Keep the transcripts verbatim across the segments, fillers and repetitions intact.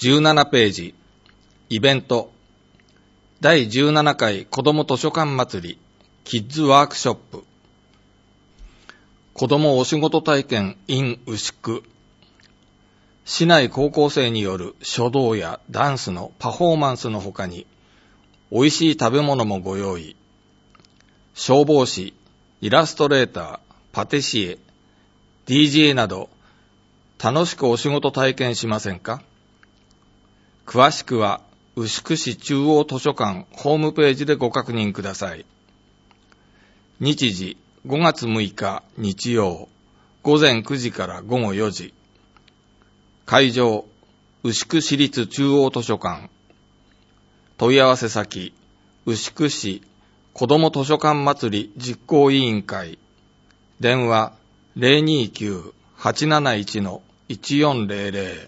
じゅうななページ、イベント、だいじゅうななかい子ども図書館祭り、キッズワークショップ、子どもお仕事体験 in 牛久、市内高校生による書道やダンスのパフォーマンスのほかに、美味しい食べ物もご用意。消防士、イラストレーター、パティシエ、ディージェー など、楽しくお仕事体験しませんか？詳しくは、牛久市中央図書館ホームページでご確認ください。日時、ごがつむいか日曜、ごぜんくじからごごよじ。会場、牛久市立中央図書館。問い合わせ先、牛久市子ども図書館祭り実行委員会。電話 ゼロにきゅう はちなないち いちよんゼロゼロ。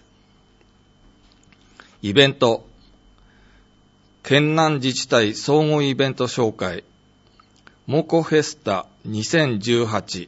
イベント、県南自治体総合イベント紹介、モコフェスタにせんじゅうはち。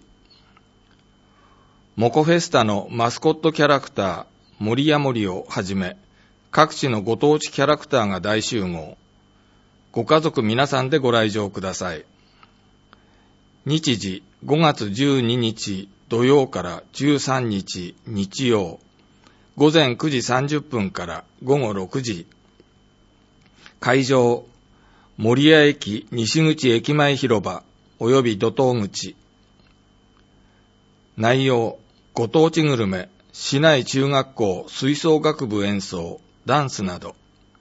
モコフェスタのマスコットキャラクター、森や森をはじめ、各地のご当地キャラクターが大集合。ご家族皆さんでご来場ください。日時、ごがつじゅうににち土曜からじゅうさんにち日曜、ごぜんくじさんじゅっぷんからごごろくじ。会場、守谷駅西口駅前広場及び土塔口。内容、ご当地グルメ、市内中学校吹奏楽部演奏、ダンスなど。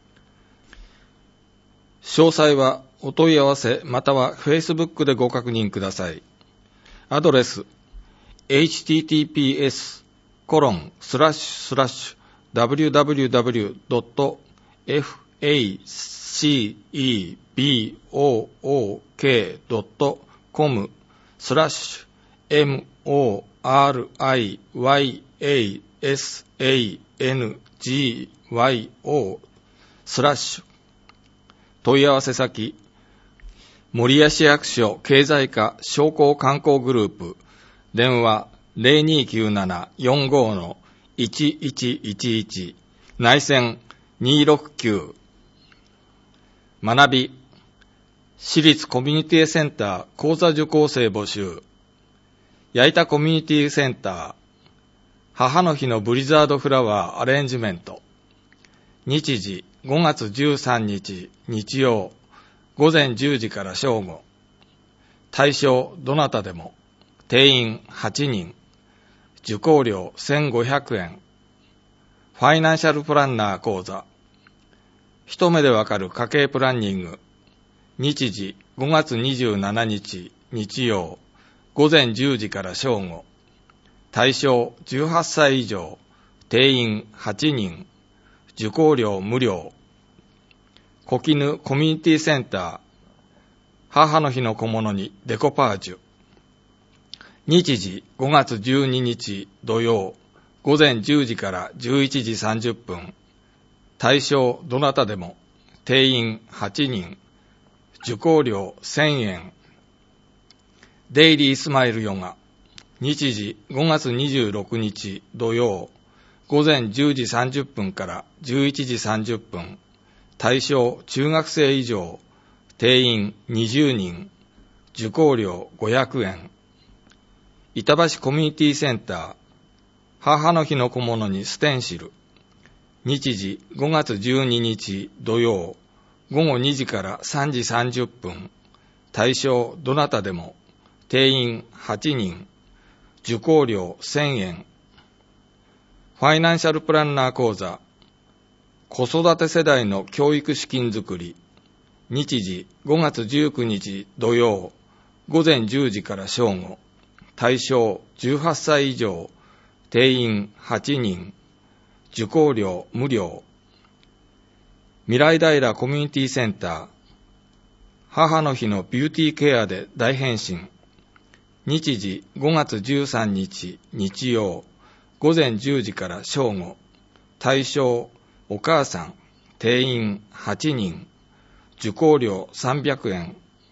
詳細はお問い合わせまたは Facebook でご確認ください。アドレス、エイチティーティーピーエスコロンスラッシュスラッシュダブリューダブリューダブリュードットエフエーシーイービーオーオーケードットコムスラッシュエムオーアールアイワイエーエスエーエヌジーワイオースラッシュ。問い合わせ先、守谷市役所経済課商工観光グループ。電話 ゼロにきゅうなな よんご いちいちいちいち。内線にろくきゅう。学び、私立コミュニティセンター講座受講生募集。矢板コミュニティセンター、母の日のブリザードフラワーアレンジメント。日時、ごがつじゅうさんにち日曜、ごぜんじゅうじから正午。対象、どなたでも。定員はちにん。受講料せんごひゃくえん。ファイナンシャルプランナー講座。一目でわかる家計プランニング。日時、ごがつにじゅうしちにち日曜、ごぜんじゅうじから正午。対象じゅうはっさい以上。定員はちにん。受講料無料。小絹コミュニティセンター、母の日の小物にデコパージュ。日時、ごがつじゅうににち土曜、ごぜんじゅうじからじゅういちじさんじゅっぷん。対象、どなたでも。定員はちにん。受講料せんえん。デイリースマイルヨガ。日時、ごがつにじゅうろくにち土曜、ごぜんじゅうじさんじゅっぷんからじゅういちじさんじゅっぷん。対象、中学生以上。定員にじゅうにん。受講料ごひゃくえん。板橋コミュニティセンター、母の日の小物にステンシル。日時、ごがつじゅうににち土曜、ごごにじからさんじさんじゅっぷん。対象、どなたでも。定員はちにん。受講料せんえん。ファイナンシャルプランナー講座。子育て世代の教育資金づくり。日時、ごがつじゅうくにち土曜、ごぜんじゅうじから正午。対象、じゅうはっさい以上。定員はちにん。受講料無料。未来平コミュニティセンター、母の日のビューティーケアで大変身。日時、ごがつじゅうさんにち日曜、ごぜんじゅうじから正午。対象、お母さん。定員はちにん。受講料さんびゃくえん。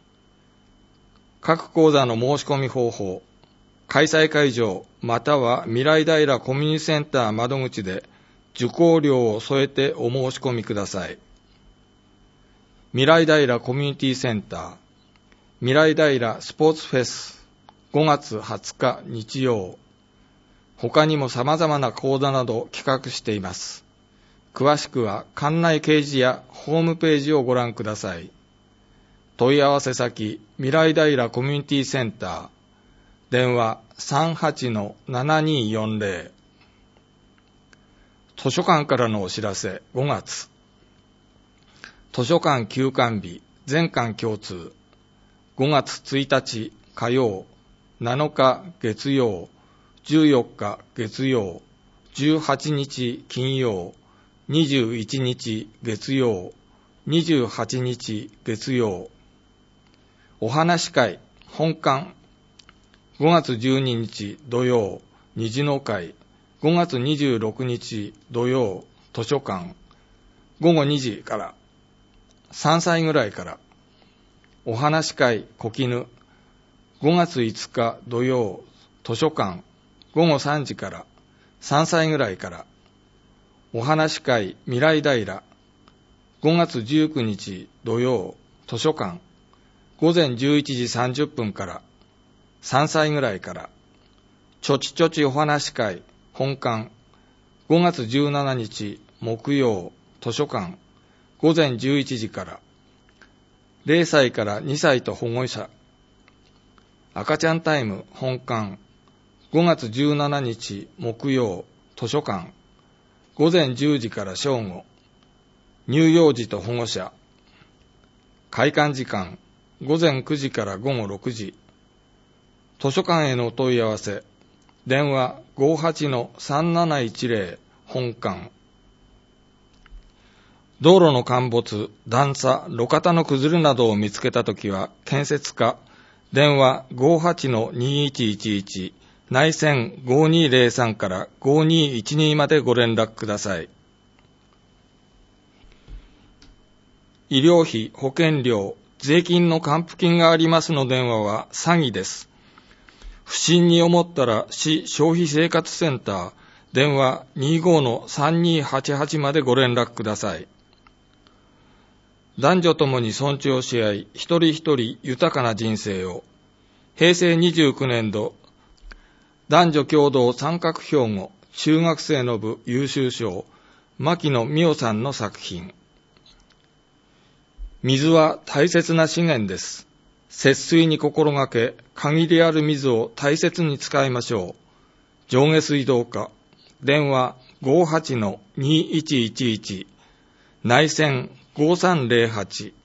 各講座の申し込み方法。開催会場または未来平コミュニティセンター窓口で受講料を添えてお申し込みください。未来平コミュニティセンター未来平スポーツフェスごがつはつか日曜。他にも様々な講座など企画しています。詳しくは館内掲示やホームページをご覧ください。問い合わせ先未来平コミュニティセンター電話 さんはちのななにーよんぜろ。図書館からのお知らせ。ごがつ図書館休館日全館共通。ごがつついたち火曜、なのか月曜、じゅうよっか月曜、じゅうはちにち金曜、にじゅういちにち月曜、にじゅうはちにち月曜。お話会本館ごがつじゅうににち土曜、虹の会ごがつにじゅうろくにち土曜、図書館ごごにじから。さんさいぐらいから。お話会小絹ごがついつか土曜、図書館ごごさんじから。さんさいぐらいから。お話会未来平ごがつじゅうくにち土曜、図書館ごぜんじゅういちじさんじゅっぷんから。さんさいぐらいから。ちょちちょちお話会本館ごがつじゅうしちにち木曜、図書館ごぜんじゅういちじから。ぜろさいからにさいと保護者。赤ちゃんタイム本館ごがつじゅうしちにち木曜、図書館ごぜんじゅうじから正午。乳幼児と保護者。開館時間ごぜんくじからごごろくじ。図書館へのお問い合わせ。電話 ごはちのさんなないちぜろ 本館。道路の陥没、段差、路肩の崩れなどを見つけたときは、建設課、電話 ごはちのにいちいちいち、内線ごにーぜろさんからごにーいちにまでご連絡ください。医療費、保険料、税金の還付金がありますの電話は詐欺です。不審に思ったら市消費生活センター、電話 にじゅうごのさんにーはちはち までご連絡ください。男女ともに尊重し合い、一人一人豊かな人生を。へいせいにじゅうきゅうねんど、男女共同三角標語、中学生の部優秀賞、牧野美代さんの作品。水は大切な資源です。節水に心がけ、限りある水を大切に使いましょう。上下水道課、電話 ごはちのにいちいちいち、内線ごさんぜろはち。